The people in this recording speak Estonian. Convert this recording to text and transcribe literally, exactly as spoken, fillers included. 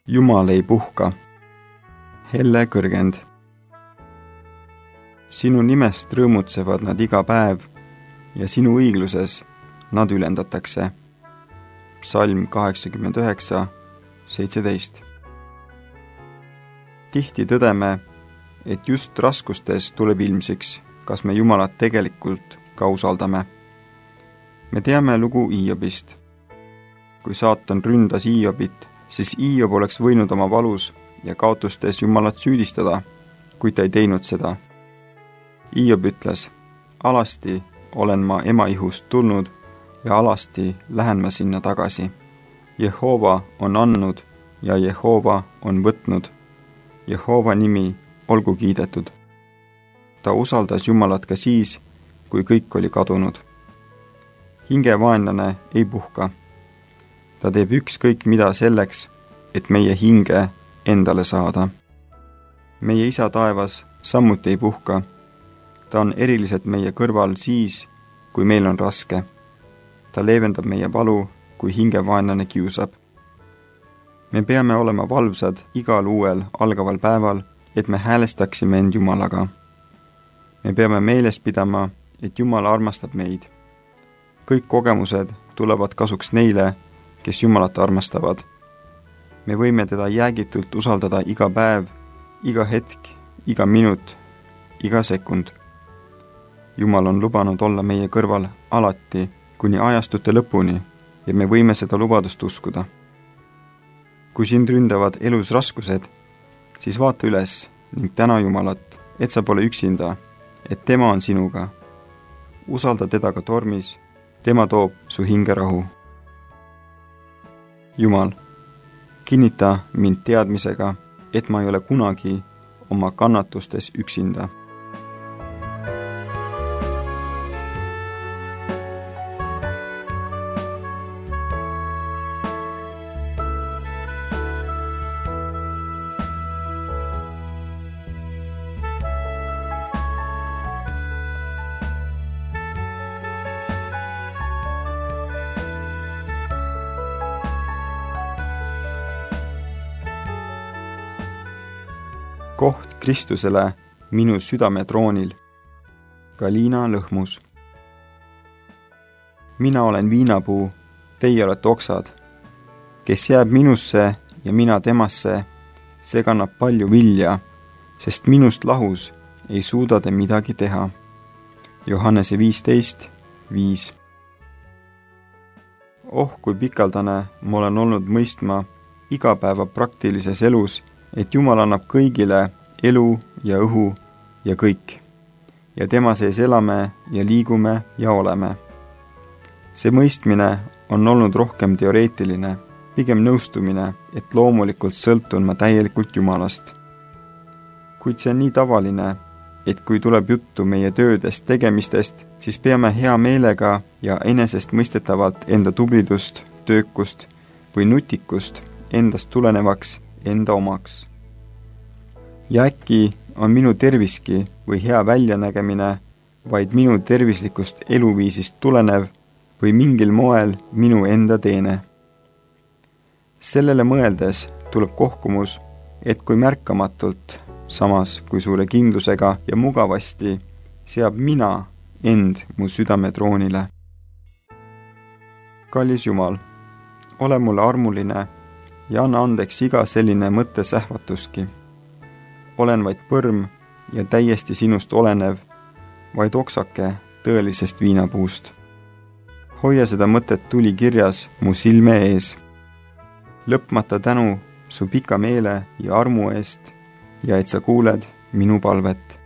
Jumal ei puhka. Helle Kõrgend. Sinu nimest rõõmutsevad nad iga päev ja sinu õigluses nad ülendatakse. Psalm kaheksakümmend üheksa, seitseteist. Tihti tõdeme, et just raskustes tuleb ilmsiks, kas me Jumalat tegelikult ka usaldame. Me teame lugu Iiobist. Kui saatan ründas Iiobit, siis Iiob oleks võinud oma valus ja kaotustes Jumalat süüdistada, kuid ta ei teinud seda. Iiob ütles, alasti olen ma ema ihust tulnud ja alasti lähen ma sinna tagasi. Jehova on andnud ja Jehova on võtnud. Jehova nimi olgu kiidetud. Ta usaldas Jumalat ka siis, kui kõik oli kadunud. Hingevaenlane ei puhka. Ta teeb ükskõik mida selleks, et meie hinge endale saada. Meie isa taevas samuti ei puhka. Ta on eriliselt meie kõrval siis, kui meil on raske. Ta leevendab meie valu, kui hingevaenlane kiusab. Me peame olema valvsad igal uuel algaval päeval, et me häälestaksime end Jumalaga. Me peame meeles pidama, et Jumal armastab meid. Kõik kogemused tulevad kasuks neile, kes Jumalat armastavad. Me võime teda jäägitult usaldada iga päev, iga hetk, iga minut, iga sekund. Jumal on lubanud olla meie kõrval alati, kuni ajastute lõpuni, ja me võime seda lubadust uskuda. Kui sind ründavad elus raskused, siis vaata üles ning täna Jumalat, et sa pole üksinda, et tema on sinuga. Usalda teda ka tormis, tema toob su hinge rahu. Jumal, kinnita mind teadmisega, et ma ei ole kunagi oma kannatustes üksinda. Koht Kristusele minu südametroonil. Galiina Lõhmus. Mina olen viinapuu, teie olete oksad. Kes jääb minusse ja mina temasse, see kannab palju vilja, sest minust lahus ei suuda te midagi teha. Johannese viisteist, viis. Oh, kui pikaldane ma olen olnud mõistma igapäeva praktilises elus, et Jumal annab kõigile elu ja õhu ja kõik. Ja tema sees elame ja liigume ja oleme. See mõistmine on olnud rohkem teoreetiline, pigem nõustumine, et loomulikult sõltun ma täielikult Jumalast. Kuid see on nii tavaline, et kui tuleb juttu meie töödest, tegemistest, siis peame hea meelega ja enesest mõistetavalt enda tublidust, töökust või nutikust endast tulenevaks enda omaks. Ja äkki on minu terviski või hea väljanägemine vaid minu tervislikust eluviisist tulenev või mingil moel minu enda teene. Sellele mõeldes tuleb kohkumus, et kui märkamatult, samas kui suure kindlusega ja mugavasti seab mina end mu südametroonile. Kallis Jumal, ole mulle armuline ja anna andeks iga selline mõttesähvatuski. Olen vaid põrm ja täiesti sinust olenev, vaid oksake tõelisest viinapuust. Hoia seda mõtet tuli kirjas mu silme ees. Lõpmata tänu su pika meele ja armu eest ja et sa kuuled minu palvet.